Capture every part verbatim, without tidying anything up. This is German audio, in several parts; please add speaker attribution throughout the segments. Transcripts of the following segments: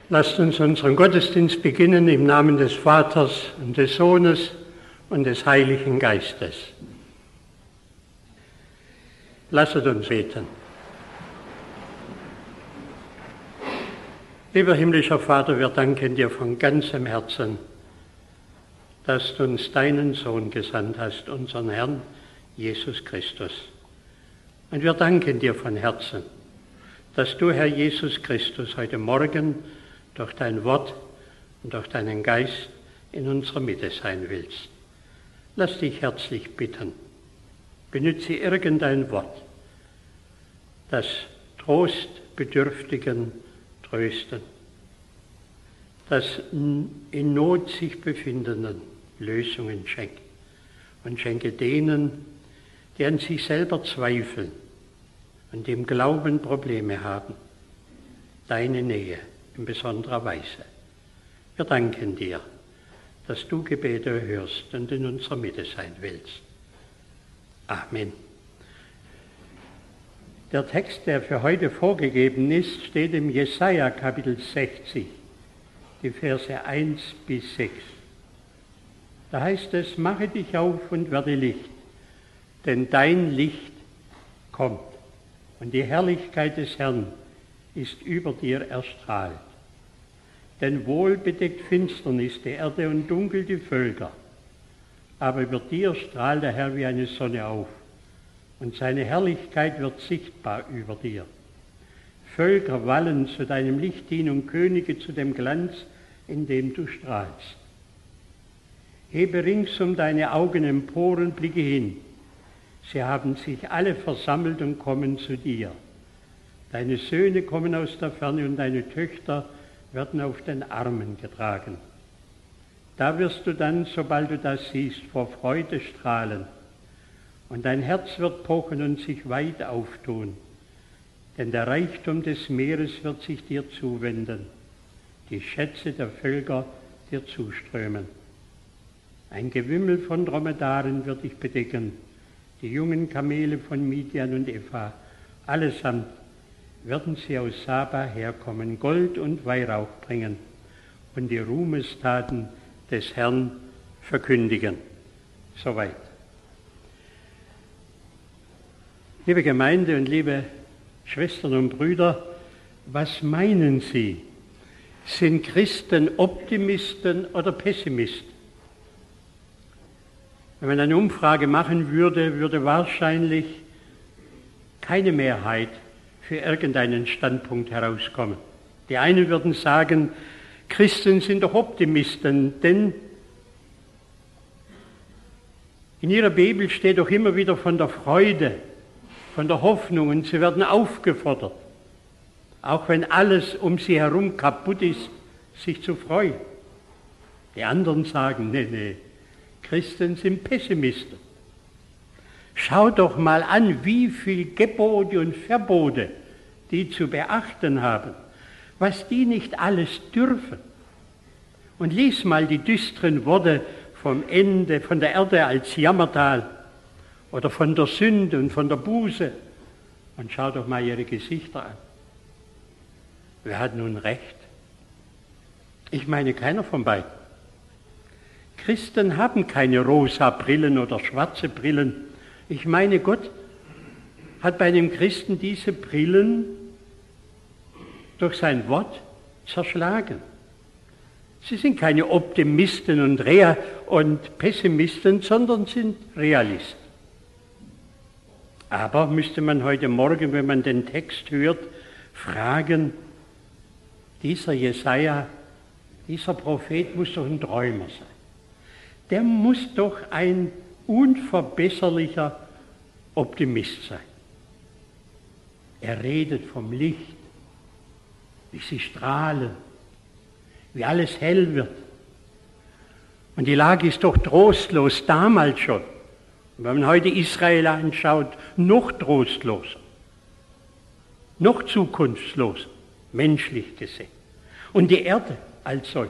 Speaker 1: Lasst uns unseren Gottesdienst beginnen im Namen des Vaters und des Sohnes und des Heiligen Geistes. Lasset uns beten. Lieber himmlischer Vater, wir danken dir von ganzem Herzen, dass du uns deinen Sohn gesandt hast, unseren Herrn Jesus Christus. Und wir danken dir von Herzen, dass du, Herr Jesus Christus, heute Morgen durch dein Wort und durch deinen Geist in unserer Mitte sein willst. Lass dich herzlich bitten, benütze irgendein Wort, das Trostbedürftigen trösten, das in Not sich befindenden Lösungen schenkt und schenke denen, die an sich selber zweifeln und im Glauben Probleme haben, deine Nähe in besonderer Weise. Wir danken dir, dass du Gebete hörst und in unserer Mitte sein willst. Amen. Der Text, der für heute vorgegeben ist, steht im Jesaja Kapitel sechzig, die Verse eins bis sechs. Da heißt es: Mache dich auf und werde Licht, denn dein Licht kommt und die Herrlichkeit des Herrn ist über dir erstrahlt. Denn wohl bedeckt Finsternis die Erde und dunkel die Völker, aber über dir strahlt der Herr wie eine Sonne auf, und seine Herrlichkeit wird sichtbar über dir. Völker wallen zu deinem Licht hin und Könige zu dem Glanz, in dem du strahlst. Hebe ringsum deine Augen empor und blicke hin. Sie haben sich alle versammelt und kommen zu dir. Deine Söhne kommen aus der Ferne und deine Töchter werden auf den Armen getragen. Da wirst du dann, sobald du das siehst, vor Freude strahlen, und dein Herz wird pochen und sich weit auftun, denn der Reichtum des Meeres wird sich dir zuwenden, die Schätze der Völker dir zuströmen. Ein Gewimmel von Dromedaren wird dich bedecken, die jungen Kamele von Midian und Epha, allesamt werden sie aus Saba herkommen, Gold und Weihrauch bringen und die Ruhmestaten des Herrn verkündigen. Soweit. Liebe Gemeinde und liebe Schwestern und Brüder, was meinen Sie? Sind Christen Optimisten oder Pessimisten? Wenn man eine Umfrage machen würde, würde wahrscheinlich keine Mehrheit für irgendeinen Standpunkt herauskommen. Die einen würden sagen, Christen sind doch Optimisten, denn in ihrer Bibel steht doch immer wieder von der Freude, von der Hoffnung, und sie werden aufgefordert, auch wenn alles um sie herum kaputt ist, sich zu freuen. Die anderen sagen, nee, nee, Christen sind Pessimisten. Schau doch mal an, wie viel Gebote und Verbote die zu beachten haben, was die nicht alles dürfen. Und lies mal die düsteren Worte vom Ende, von der Erde als Jammertal oder von der Sünde und von der Buße, und schau doch mal ihre Gesichter an. Wer hat nun recht? Ich meine, keiner von beiden. Christen haben keine rosa Brillen oder schwarze Brillen. Ich meine, Gott hat bei einem Christen diese Brillen durch sein Wort zerschlagen. Sie sind keine Optimisten und, Rea- und Pessimisten, sondern sind Realisten. Aber müsste man heute Morgen, wenn man den Text hört, fragen, dieser Jesaja, dieser Prophet muss doch ein Träumer sein. Der muss doch ein unverbesserlicher Optimist sein. Er redet vom Licht, wie sie strahlen, wie alles hell wird. Und die Lage ist doch trostlos, damals schon. Und wenn man heute Israel anschaut, noch trostloser, noch zukunftsloser, menschlich gesehen. Und die Erde als solch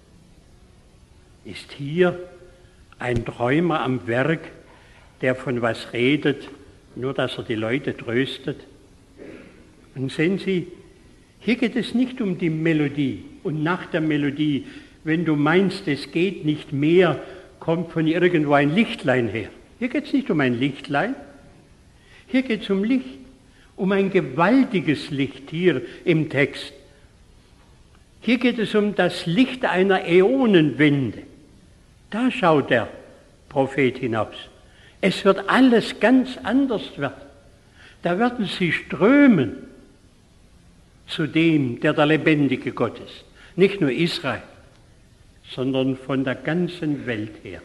Speaker 1: ist hier ein Träumer am Werk, der von was redet, nur dass er die Leute tröstet. Und sehen Sie, Hier geht es nicht um die Melodie und nach der Melodie, wenn du meinst, es geht nicht mehr, kommt von irgendwo ein Lichtlein her. Hier geht es nicht um ein Lichtlein, hier geht es um Licht, um ein gewaltiges Licht hier im Text. Hier geht es um das Licht einer Äonenwende. Da schaut der Prophet hinaus. Es wird alles ganz anders werden. Da werden sie strömen zu dem, der der lebendige Gott ist. Nicht nur Israel, sondern von der ganzen Welt her.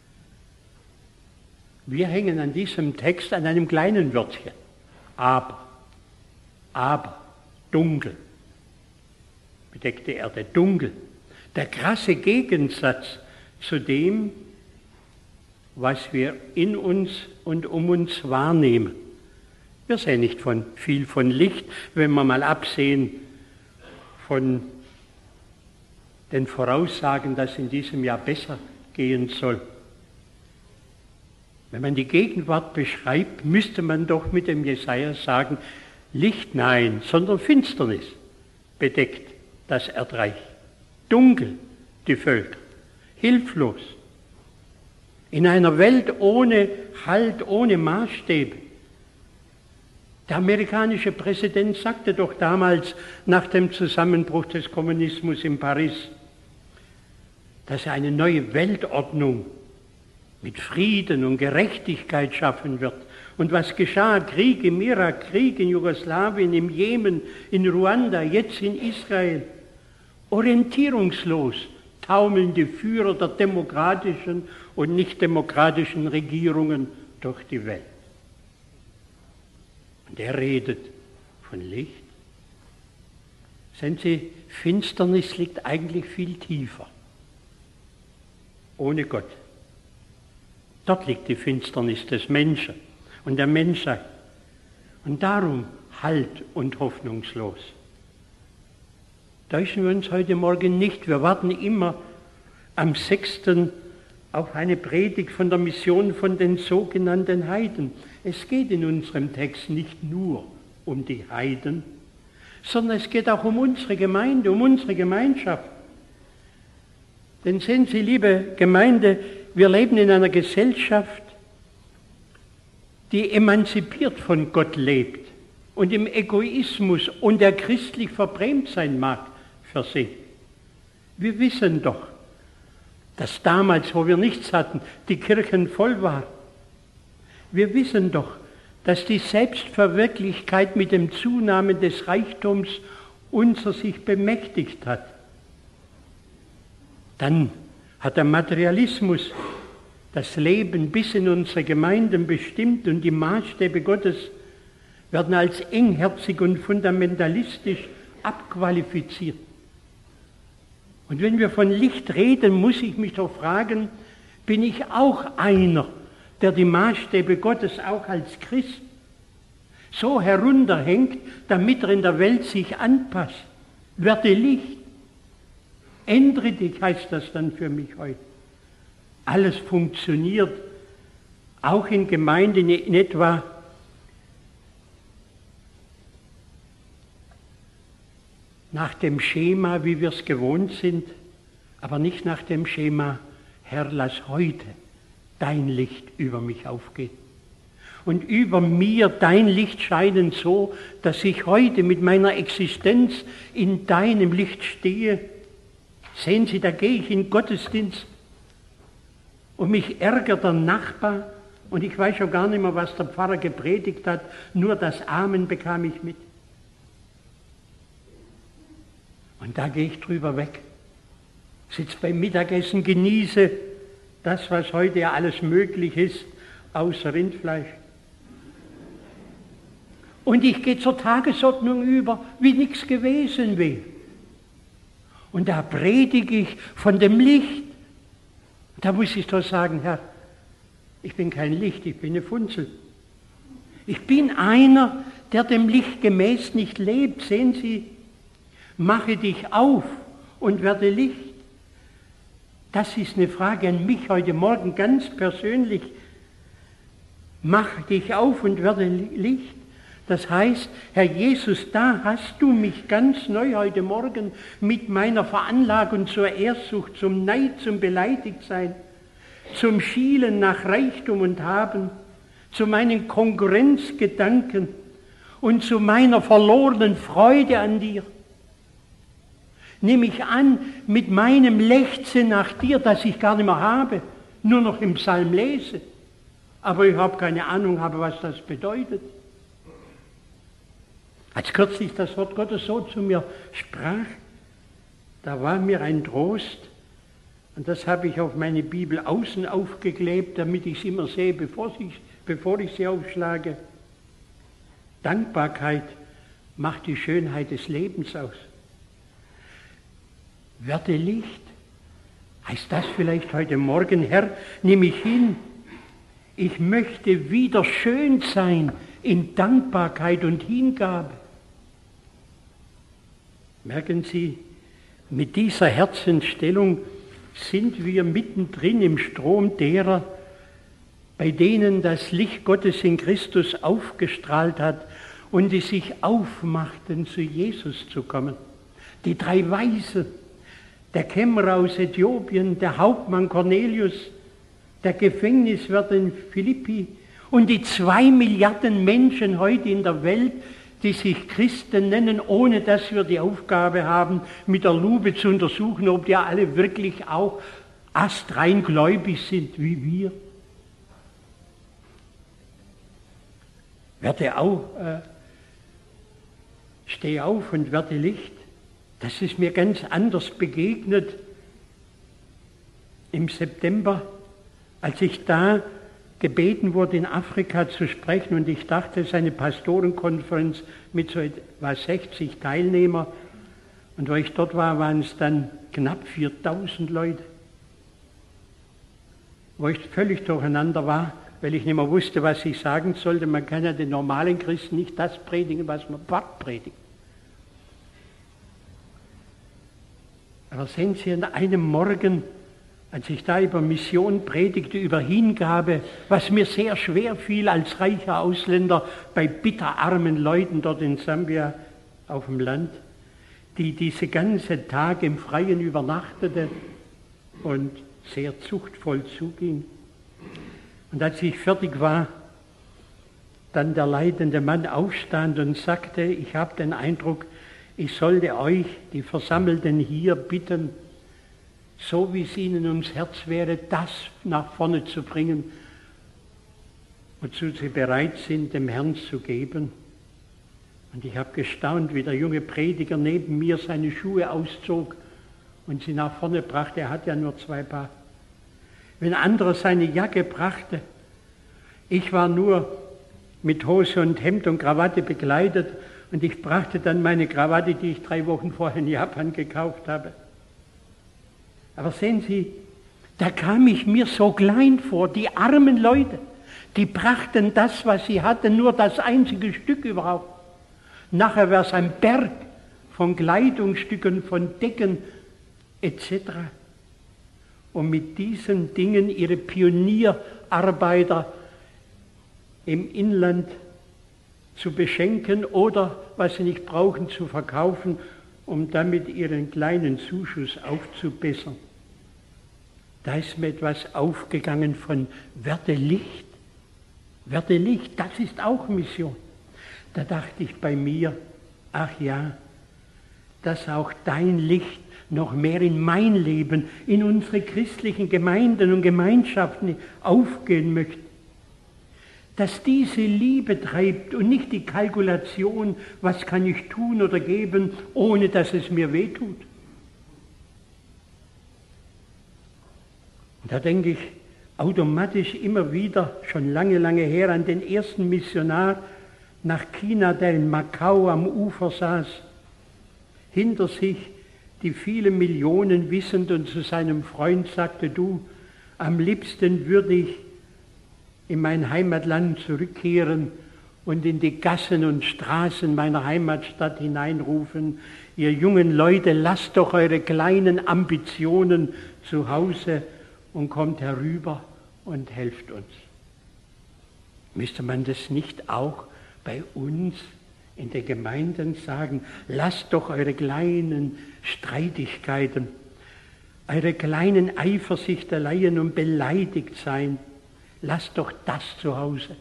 Speaker 1: Wir hängen an diesem Text an einem kleinen Wörtchen. Aber, aber, dunkel. Bedeckte Erde, dunkel. Der krasse Gegensatz zu dem, was wir in uns und um uns wahrnehmen. Wir sehen nicht von, viel von Licht, wenn wir mal absehen von den Voraussagen, dass in diesem Jahr besser gehen soll. Wenn man die Gegenwart beschreibt, müsste man doch mit dem Jesaja sagen, Licht nein, sondern Finsternis bedeckt das Erdreich. Dunkel die Völker, hilflos. In einer Welt ohne Halt, ohne Maßstäbe. Der amerikanische Präsident sagte doch damals nach dem Zusammenbruch des Kommunismus in Paris, dass er eine neue Weltordnung mit Frieden und Gerechtigkeit schaffen wird. Und was geschah? Krieg im Irak, Krieg in Jugoslawien, im Jemen, in Ruanda, jetzt in Israel. Orientierungslos taumeln die Führer der demokratischen und nicht demokratischen Regierungen durch die Welt. Und er redet von Licht. Sehen Sie, Finsternis liegt eigentlich viel tiefer. Ohne Gott. Dort liegt die Finsternis des Menschen und der Menschheit. Und darum halt und hoffnungslos. Täuschen wir uns heute Morgen nicht. Wir warten immer am sechsten auf eine Predigt von der Mission von den sogenannten Heiden. Es geht in unserem Text nicht nur um die Heiden, sondern es geht auch um unsere Gemeinde, um unsere Gemeinschaft. Denn sehen Sie, liebe Gemeinde, wir leben in einer Gesellschaft, die emanzipiert von Gott lebt und im Egoismus und der christlich verbrämt sein mag, versinkt. Wir wissen doch, dass damals, wo wir nichts hatten, die Kirchen voll waren. Wir wissen doch, dass die Selbstverwirklichkeit mit dem Zunahmen des Reichtums unser sich bemächtigt hat. Dann hat der Materialismus das Leben bis in unsere Gemeinden bestimmt und die Maßstäbe Gottes werden als engherzig und fundamentalistisch abqualifiziert. Und wenn wir von Licht reden, muss ich mich doch fragen, bin ich auch einer, der die Maßstäbe Gottes auch als Christ so herunterhängt, damit er in der Welt sich anpasst? Werde Licht. Ändere dich, heißt das dann für mich heute. Alles funktioniert, auch in Gemeinden in etwa nach dem Schema, wie wir es gewohnt sind, aber nicht nach dem Schema, Herr, lass heute dein Licht über mich aufgehen. Und über mir dein Licht scheinen so, dass ich heute mit meiner Existenz in deinem Licht stehe. Sehen Sie, da gehe ich in den Gottesdienst und mich ärgert der Nachbar und ich weiß schon gar nicht mehr, was der Pfarrer gepredigt hat, nur das Amen bekam ich mit. Und da gehe ich drüber weg, sitze beim Mittagessen, genieße das, was heute ja alles möglich ist, außer Rindfleisch. Und ich gehe zur Tagesordnung über, wie nichts gewesen wäre. Und da predige ich von dem Licht. Da muss ich doch sagen, Herr, ich bin kein Licht, ich bin eine Funzel. Ich bin einer, der dem Licht gemäß nicht lebt. Sehen Sie, mache dich auf und werde Licht. Das ist eine Frage an mich heute Morgen ganz persönlich. Mach dich auf und werde Licht. Das heißt, Herr Jesus, da hast du mich ganz neu heute Morgen mit meiner Veranlagung zur Ehrsucht, zum Neid, zum Beleidigtsein, zum Schielen nach Reichtum und Haben, zu meinen Konkurrenzgedanken und zu meiner verlorenen Freude an dir. Nimm mich an mit meinem Lechzen nach dir, das ich gar nicht mehr habe, nur noch im Psalm lese. Aber ich habe keine Ahnung, habe, was das bedeutet. Als kürzlich das Wort Gottes so zu mir sprach, da war mir ein Trost, und das habe ich auf meine Bibel außen aufgeklebt, damit ich es immer sehe, bevor ich, bevor ich sie aufschlage. Dankbarkeit macht die Schönheit des Lebens aus. Werde Licht. Heißt das vielleicht heute Morgen, Herr, nimm mich hin. Ich möchte wieder schön sein in Dankbarkeit und Hingabe. Merken Sie, mit dieser Herzensstellung sind wir mittendrin im Strom derer, bei denen das Licht Gottes in Christus aufgestrahlt hat und die sich aufmachten, zu Jesus zu kommen. Die drei Weisen, der Kämmerer aus Äthiopien, der Hauptmann Cornelius, der Gefängniswirt in Philippi und die zwei Milliarden Menschen heute in der Welt, die sich Christen nennen, ohne dass wir die Aufgabe haben, mit der Lupe zu untersuchen, ob die alle wirklich auch astrein gläubig sind wie wir. Werde auf, äh, steh auf und werde Licht. Das ist mir ganz anders begegnet im September, als ich da gebeten wurde, in Afrika zu sprechen, und ich dachte, es ist eine Pastorenkonferenz mit so etwa sechzig Teilnehmern, und wo ich dort war, waren es dann knapp viertausend Leute, wo ich völlig durcheinander war, weil ich nicht mehr wusste, was ich sagen sollte. Man kann ja den normalen Christen nicht das predigen, was man dort predigt. Aber sehen Sie, an einem Morgen, als ich da über Mission predigte, über Hingabe, was mir sehr schwer fiel als reicher Ausländer bei bitterarmen Leuten dort in Sambia auf dem Land, die diese ganze Tage im Freien übernachteten und sehr zuchtvoll zuging. Und als ich fertig war, dann der leitende Mann aufstand und sagte, ich habe den Eindruck, ich sollte euch, die Versammelten hier, bitten, so wie es ihnen ums Herz wäre, das nach vorne zu bringen, wozu sie bereit sind, dem Herrn zu geben. Und ich habe gestaunt, wie der junge Prediger neben mir seine Schuhe auszog und sie nach vorne brachte. Er hat ja nur zwei Paar. Wenn ein anderer seine Jacke brachte, ich war nur mit Hose und Hemd und Krawatte bekleidet, und ich brachte dann meine Krawatte, die ich drei Wochen vorher in Japan gekauft habe. Aber sehen Sie, da kam ich mir so klein vor. Die armen Leute, die brachten das, was sie hatten, nur das einzige Stück überhaupt. Nachher wäre es ein Berg von Kleidungsstücken, von Decken et cetera. Und mit diesen Dingen ihre Pionierarbeiter im Inland zu beschenken oder, was sie nicht brauchen, zu verkaufen, um damit ihren kleinen Zuschuss aufzubessern. Da ist mir etwas aufgegangen von werde Licht, werde Licht, das ist auch Mission. Da dachte ich bei mir, ach ja, dass auch dein Licht noch mehr in mein Leben, in unsere christlichen Gemeinden und Gemeinschaften aufgehen möchte. Dass diese Liebe treibt und nicht die Kalkulation, was kann ich tun oder geben, ohne dass es mir wehtut. Und da denke ich automatisch immer wieder, schon lange, lange her, an den ersten Missionar nach China, der in Macau am Ufer saß, hinter sich die vielen Millionen wissend, und zu seinem Freund sagte, du, am liebsten würde ich in mein Heimatland zurückkehren und in die Gassen und Straßen meiner Heimatstadt hineinrufen, ihr jungen Leute, lasst doch eure kleinen Ambitionen zu Hause und kommt herüber und helft uns. Müsste man das nicht auch bei uns in den Gemeinden sagen, lasst doch eure kleinen Streitigkeiten, eure kleinen Eifersüchteleien und beleidigt sein, lasst doch das zu Hause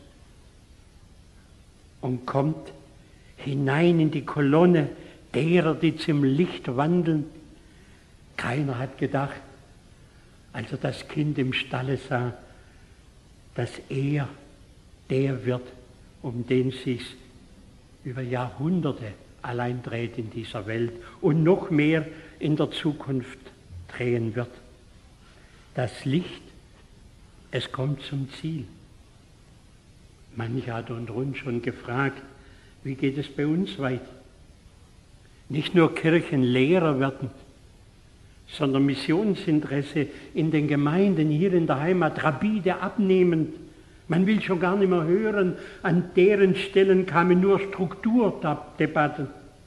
Speaker 1: und kommt hinein in die Kolonne derer, die zum Licht wandeln. Keiner hat gedacht, als er das Kind im Stalle sah, dass er der wird, um den sich über Jahrhunderte allein dreht in dieser Welt und noch mehr in der Zukunft drehen wird. Das Licht, es kommt zum Ziel. Mancher hat uns schon gefragt, wie geht es bei uns weiter? Nicht nur Kirchenlehrer werden, sondern Missionsinteresse in den Gemeinden hier in der Heimat rapide abnehmend. Man will schon gar nicht mehr hören, an deren Stellen kamen nur Strukturdebatten,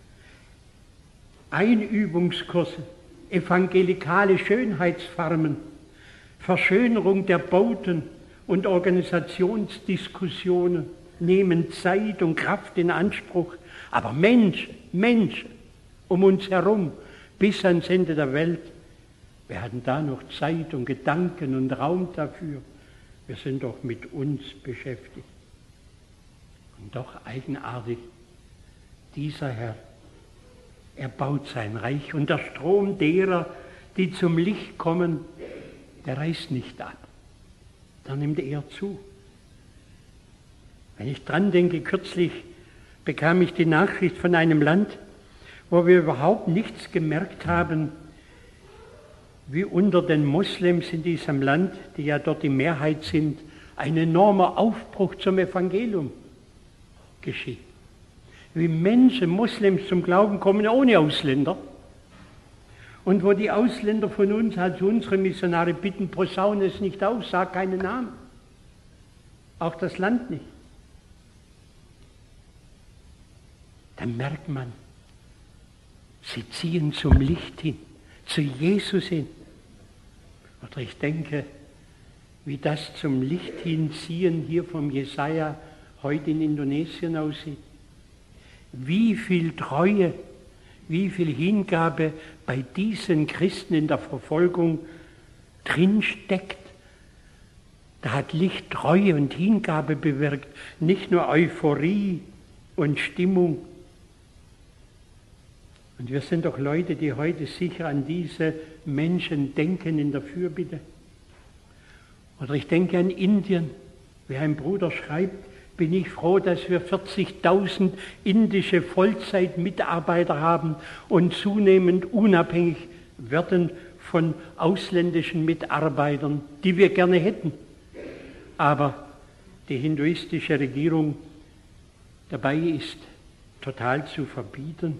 Speaker 1: Einübungskurse, evangelikale Schönheitsfarmen, Verschönerung der Bauten und Organisationsdiskussionen nehmen Zeit und Kraft in Anspruch. Aber Menschen, Menschen um uns herum, bis ans Ende der Welt, wir hatten da noch Zeit und Gedanken und Raum dafür. Wir sind doch mit uns beschäftigt. Und doch eigenartig, dieser Herr, er baut sein Reich und der Strom derer, die zum Licht kommen, der reißt nicht ab. Da nimmt er zu. Wenn ich dran denke, kürzlich bekam ich die Nachricht von einem Land, wo wir überhaupt nichts gemerkt haben, wie unter den Moslems in diesem Land, die ja dort die Mehrheit sind, ein enormer Aufbruch zum Evangelium geschieht. Wie Menschen, Moslems zum Glauben kommen ohne Ausländer. Und wo die Ausländer von uns, also unsere Missionare, bitten, posaune es nicht aus, sag keinen Namen. Auch das Land nicht. Dann merkt man, sie ziehen zum Licht hin, zu Jesus hin. Oder ich denke, wie das zum Licht hinziehen hier vom Jesaja heute in Indonesien aussieht. Wie viel Treue, wie viel Hingabe bei diesen Christen in der Verfolgung drinsteckt. Da hat Licht Treue und Hingabe bewirkt, nicht nur Euphorie und Stimmung. Und wir sind doch Leute, die heute sicher an diese Menschen denken in der Fürbitte. Oder ich denke an Indien. Wie ein Bruder schreibt, bin ich froh, dass wir vierzigtausend indische Vollzeitmitarbeiter haben und zunehmend unabhängig werden von ausländischen Mitarbeitern, die wir gerne hätten. Aber die hinduistische Regierung dabei ist, total zu verbieten.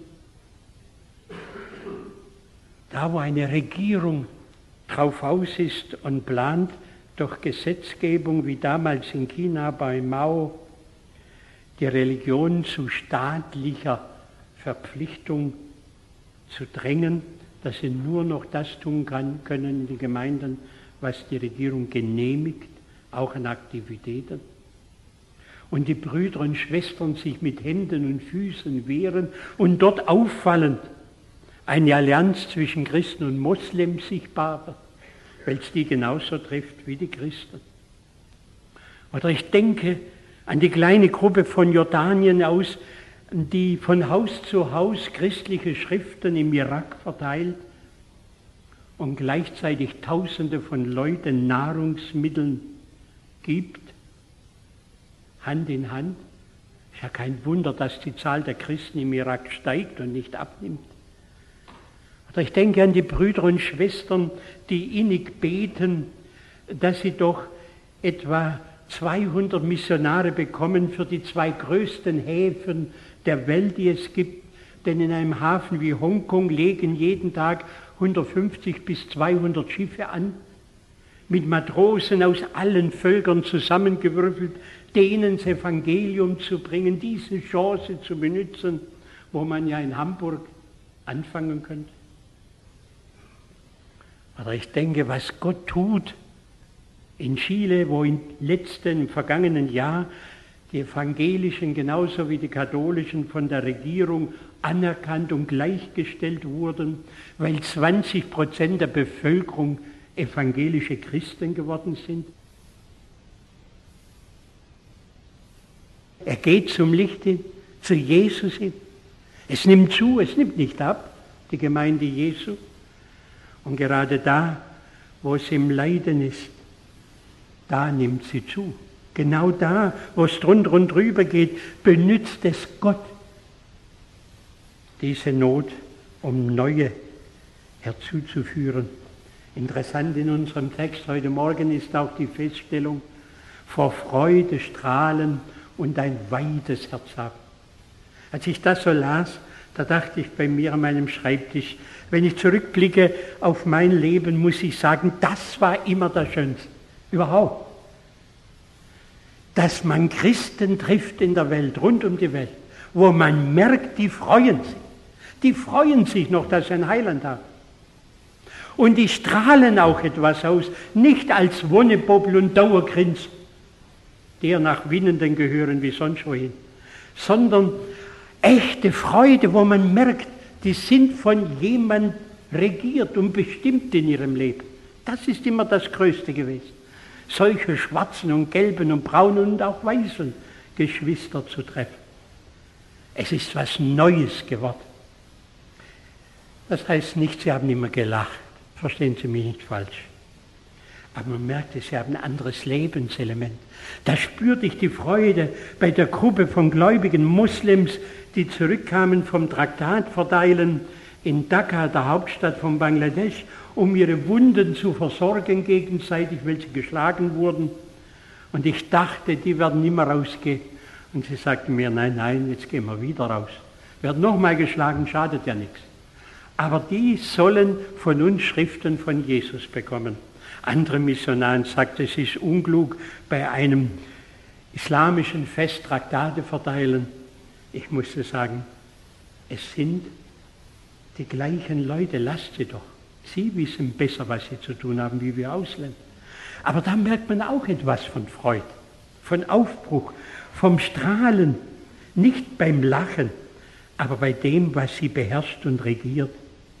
Speaker 1: Da, wo eine Regierung drauf aus ist und plant, durch Gesetzgebung wie damals in China bei Mao, die Religion zu staatlicher Verpflichtung zu drängen, dass sie nur noch das tun kann, können in den Gemeinden, was die Regierung genehmigt, auch an Aktivitäten. Und die Brüder und Schwestern sich mit Händen und Füßen wehren und dort auffallend eine Allianz zwischen Christen und Moslems sichtbar wird, weil es die genauso trifft wie die Christen. Oder ich denke an die kleine Gruppe von Jordanien aus, die von Haus zu Haus christliche Schriften im Irak verteilt und gleichzeitig Tausende von Leuten Nahrungsmitteln gibt, Hand in Hand. Ist ja kein Wunder, dass die Zahl der Christen im Irak steigt und nicht abnimmt. Oder ich denke an die Brüder und Schwestern, die innig beten, dass sie doch etwa zweihundert Missionare bekommen für die zwei größten Häfen der Welt, die es gibt. Denn in einem Hafen wie Hongkong legen jeden Tag hundertfünfzig bis zweihundert Schiffe an, mit Matrosen aus allen Völkern zusammengewürfelt, denen das Evangelium zu bringen, diese Chance zu benutzen, wo man ja in Hamburg anfangen könnte. Aber ich denke, was Gott tut in Chile, wo im letzten, im vergangenen Jahr die evangelischen genauso wie die katholischen von der Regierung anerkannt und gleichgestellt wurden, weil zwanzig Prozent der Bevölkerung evangelische Christen geworden sind. Er geht zum Licht hin, zu Jesus hin. Es nimmt zu, es nimmt nicht ab, die Gemeinde Jesu. Und gerade da, wo es im Leiden ist, da nimmt sie zu. Genau da, wo es drunter und drüber geht, benützt es Gott, diese Not, um neue herzuzuführen. Interessant in unserem Text heute Morgen ist auch die Feststellung, vor Freude strahlen und ein weites Herz haben. Als ich das so las, da dachte ich bei mir an meinem Schreibtisch, wenn ich zurückblicke auf mein Leben, muss ich sagen, das war immer das Schönste, überhaupt. Dass man Christen trifft in der Welt, rund um die Welt, wo man merkt, die freuen sich. Die freuen sich noch, dass sie ein Heiland haben. Und die strahlen auch etwas aus, nicht als Wonnepoppel und Dauergrins, der nach Winnenden gehören wie sonst wohin, sondern echte Freude, wo man merkt, die sind von jemand regiert und bestimmt in ihrem Leben. Das ist immer das Größte gewesen. Solche schwarzen und gelben und braunen und auch weißen Geschwister zu treffen. Es ist was Neues geworden. Das heißt nicht, sie haben immer gelacht. Verstehen Sie mich nicht falsch. Aber man merkt, sie haben ein anderes Lebenselement. Da spürte ich die Freude bei der Gruppe von gläubigen Moslems, die zurückkamen vom Traktatverteilen in Dhaka, der Hauptstadt von Bangladesch, um ihre Wunden zu versorgen gegenseitig, weil sie geschlagen wurden. Und ich dachte, die werden nicht mehr rausgehen. Und sie sagten mir, nein, nein, jetzt gehen wir wieder raus. Wird nochmal geschlagen, schadet ja nichts. Aber die sollen von uns Schriften von Jesus bekommen. Andere Missionaren sagten, es ist unklug, bei einem islamischen Fest Traktate verteilen. Ich musste sagen, es sind die gleichen Leute, lasst sie doch. Sie wissen besser, was sie zu tun haben, wie wir Ausländer. Aber da merkt man auch etwas von Freude, von Aufbruch, vom Strahlen, nicht beim Lachen, aber bei dem, was sie beherrscht und regiert.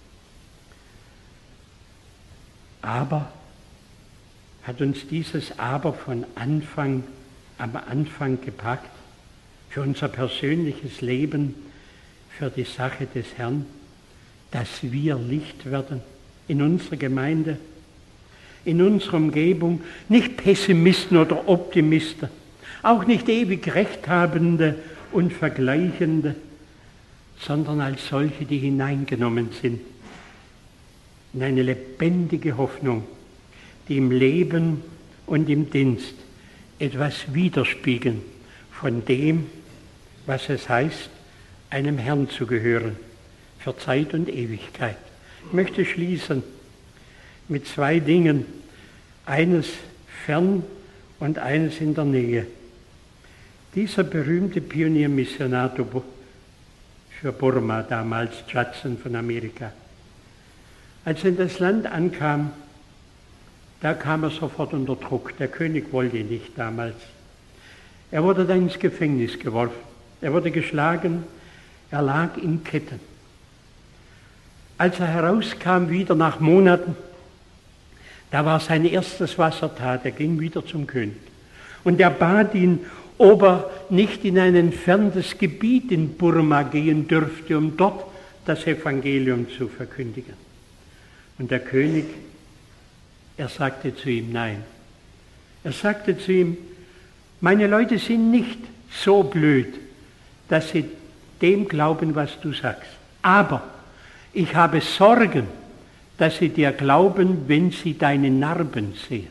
Speaker 1: Aber hat uns dieses Aber von Anfang, am Anfang gepackt, für unser persönliches Leben, für die Sache des Herrn, dass wir Licht werden in unserer Gemeinde, in unserer Umgebung, nicht Pessimisten oder Optimisten, auch nicht ewig Rechthabende und Vergleichende, sondern als solche, die hineingenommen sind in eine lebendige Hoffnung, die im Leben und im Dienst etwas widerspiegeln von dem, was es heißt, einem Herrn zu gehören, für Zeit und Ewigkeit. Ich möchte schließen mit zwei Dingen, eines fern und eines in der Nähe. Dieser berühmte Pioniermissionator für Burma, damals Judson von Amerika, als er in das Land ankam, da kam er sofort unter Druck. Der König wollte ihn nicht damals. Er wurde dann ins Gefängnis geworfen. Er wurde geschlagen, er lag in Ketten. Als er herauskam, wieder nach Monaten, da war sein erstes, was er tat. Er ging wieder zum König. Und er bat ihn, ob er nicht in ein entferntes Gebiet in Burma gehen dürfte, um dort das Evangelium zu verkündigen. Und der König, er sagte zu ihm, nein. Er sagte zu ihm, meine Leute sind nicht so blöd, dass sie dem glauben, was du sagst. Aber ich habe Sorgen, dass sie dir glauben, wenn sie deine Narben sehen.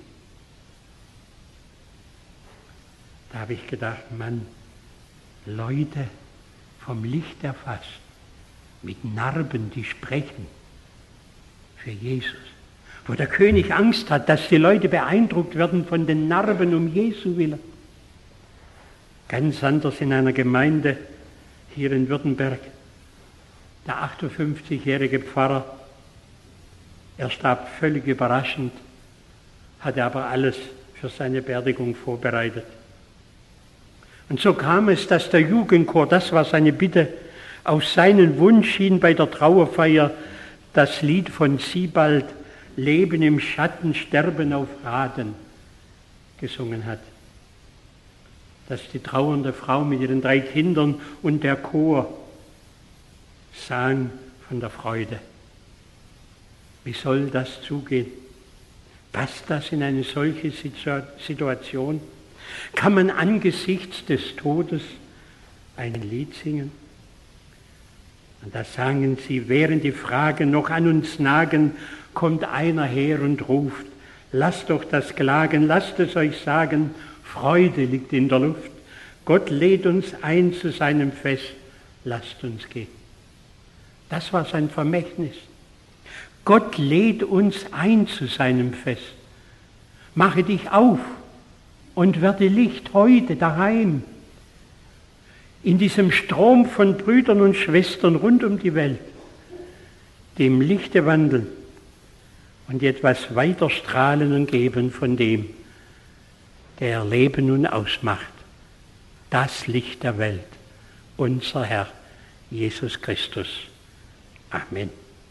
Speaker 1: Da habe ich gedacht, Mann, Leute vom Licht erfasst, mit Narben, die sprechen für Jesus. Wo der König Angst hat, dass die Leute beeindruckt werden von den Narben um Jesu willen. Ganz anders in einer Gemeinde hier in Württemberg. Der achtundfünfzigjährige Pfarrer, er starb völlig überraschend, hatte aber alles für seine Beerdigung vorbereitet. Und so kam es, dass der Jugendchor, das war seine Bitte, auf seinen Wunsch hin bei der Trauerfeier das Lied von Siebald, Leben im Schatten, Sterben auf Raten, gesungen hat. Dass die trauernde Frau mit ihren drei Kindern und der Chor sang von der Freude. Wie soll das zugehen? Passt das in eine solche Situation? Kann man angesichts des Todes ein Lied singen? Und da sangen sie, während die Fragen noch an uns nagen, kommt einer her und ruft, lasst doch das Klagen, lasst es euch sagen, Freude liegt in der Luft. Gott lädt uns ein zu seinem Fest, lasst uns gehen. Das war sein Vermächtnis. Gott lädt uns ein zu seinem Fest. Mache dich auf und werde Licht heute daheim. In diesem Strom von Brüdern und Schwestern rund um die Welt, die im Lichte wandeln und etwas weiter strahlen und geben von dem, der Leben nun ausmacht. Das Licht der Welt, unser Herr Jesus Christus. Amen.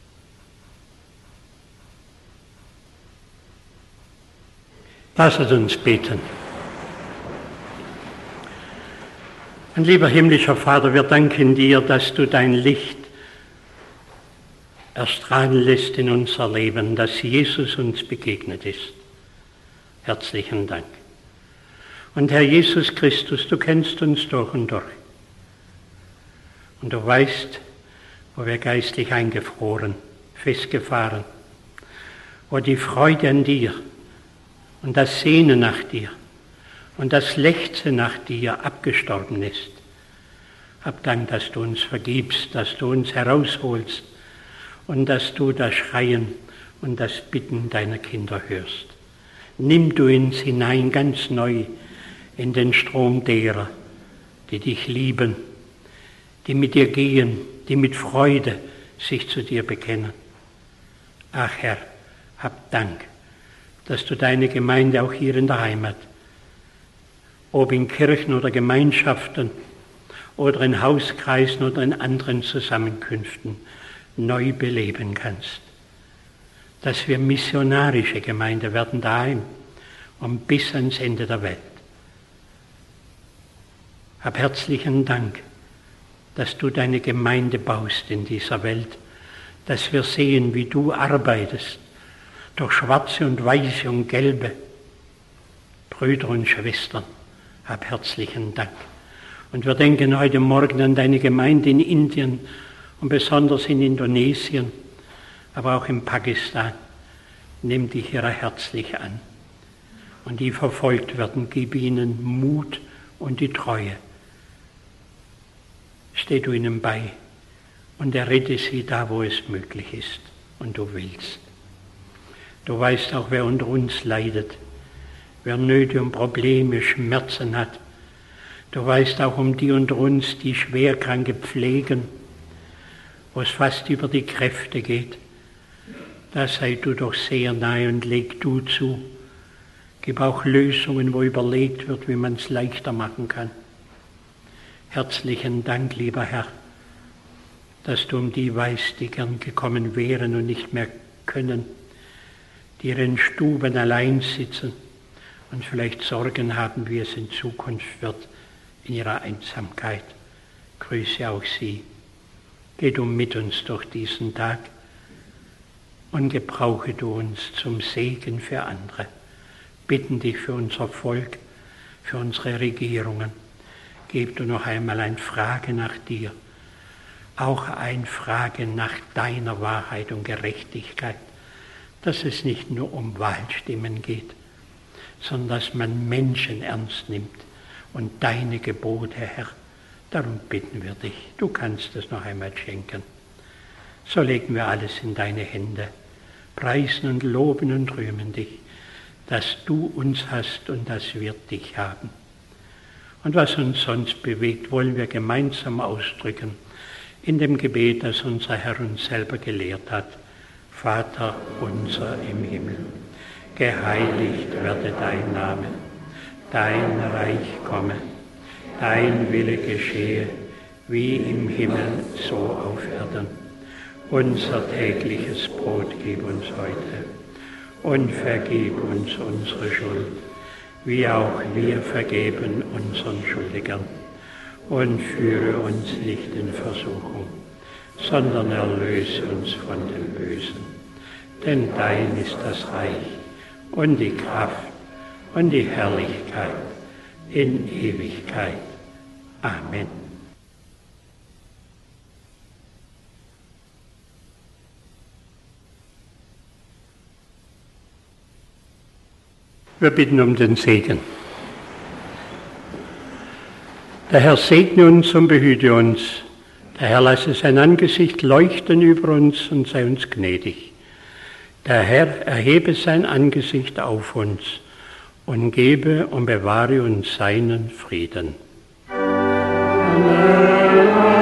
Speaker 1: Lasset uns beten. Und lieber himmlischer Vater, wir danken dir, dass du dein Licht erstrahlen lässt in unser Leben, dass Jesus uns begegnet ist. Herzlichen Dank. Und Herr Jesus Christus, du kennst uns durch und durch. Und du weißt, wo wir geistlich eingefroren, festgefahren, wo die Freude an dir und das Sehnen nach dir und das Lechzen nach dir abgestorben ist. Hab Dank, dass du uns vergibst, dass du uns herausholst und dass du das Schreien und das Bitten deiner Kinder hörst. Nimm du uns hinein ganz neu in den Strom derer, die dich lieben, die mit dir gehen, die mit Freude sich zu dir bekennen. Ach Herr, hab Dank, dass du deine Gemeinde auch hier in der Heimat, ob in Kirchen oder Gemeinschaften oder in Hauskreisen oder in anderen Zusammenkünften, neu beleben kannst. Dass wir missionarische Gemeinde werden daheim und bis ans Ende der Welt. Hab herzlichen Dank, dass du deine Gemeinde baust in dieser Welt, dass wir sehen, wie du arbeitest, durch Schwarze und Weiße und Gelbe, Brüder und Schwestern. Hab herzlichen Dank. Und wir denken heute Morgen an deine Gemeinde in Indien und besonders in Indonesien, aber auch in Pakistan. Nimm dich ihrer herzlich an. Und die verfolgt werden, gib ihnen Mut und die Treue. Steh du ihnen bei und errette sie da, wo es möglich ist und du willst. Du weißt auch, wer unter uns leidet, wer Nöte und Probleme, Schmerzen hat. Du weißt auch um die unter uns, die Schwerkranke pflegen, wo es fast über die Kräfte geht. Da sei du doch sehr nahe und leg du zu. Gib auch Lösungen, wo überlegt wird, wie man es leichter machen kann. Herzlichen Dank, lieber Herr, dass du um die weißt, die gern gekommen wären und nicht mehr können, die in ihren Stuben allein sitzen und vielleicht Sorgen haben, wie es in Zukunft wird, in ihrer Einsamkeit. Grüße auch sie. Geh du mit uns durch diesen Tag und gebrauche du uns zum Segen für andere. Bitten dich für unser Volk, für unsere Regierungen. Gib du noch einmal eine Frage nach dir, auch eine Frage nach deiner Wahrheit und Gerechtigkeit, dass es nicht nur um Wahlstimmen geht, sondern dass man Menschen ernst nimmt und deine Gebote, Herr. Darum bitten wir dich, du kannst es noch einmal schenken. So legen wir alles in deine Hände, preisen und loben und rühmen dich, dass du uns hast und dass wir dich haben. Und was uns sonst bewegt, wollen wir gemeinsam ausdrücken in dem Gebet, das unser Herr uns selber gelehrt hat. Vater unser im Himmel, geheiligt werde dein Name, dein Reich komme, dein Wille geschehe, wie im Himmel, so auf Erden. Unser tägliches Brot gib uns heute und vergib uns unsere Schuld, wie auch wir vergeben unseren Schuldigern. Und führe uns nicht in Versuchung, sondern erlöse uns von dem Bösen. Denn dein ist das Reich und die Kraft und die Herrlichkeit in Ewigkeit. Amen. Wir bitten um den Segen. Der Herr segne uns und behüte uns. Der Herr lasse sein Angesicht leuchten über uns und sei uns gnädig. Der Herr erhebe sein Angesicht auf uns und gebe und bewahre uns seinen Frieden. Amen.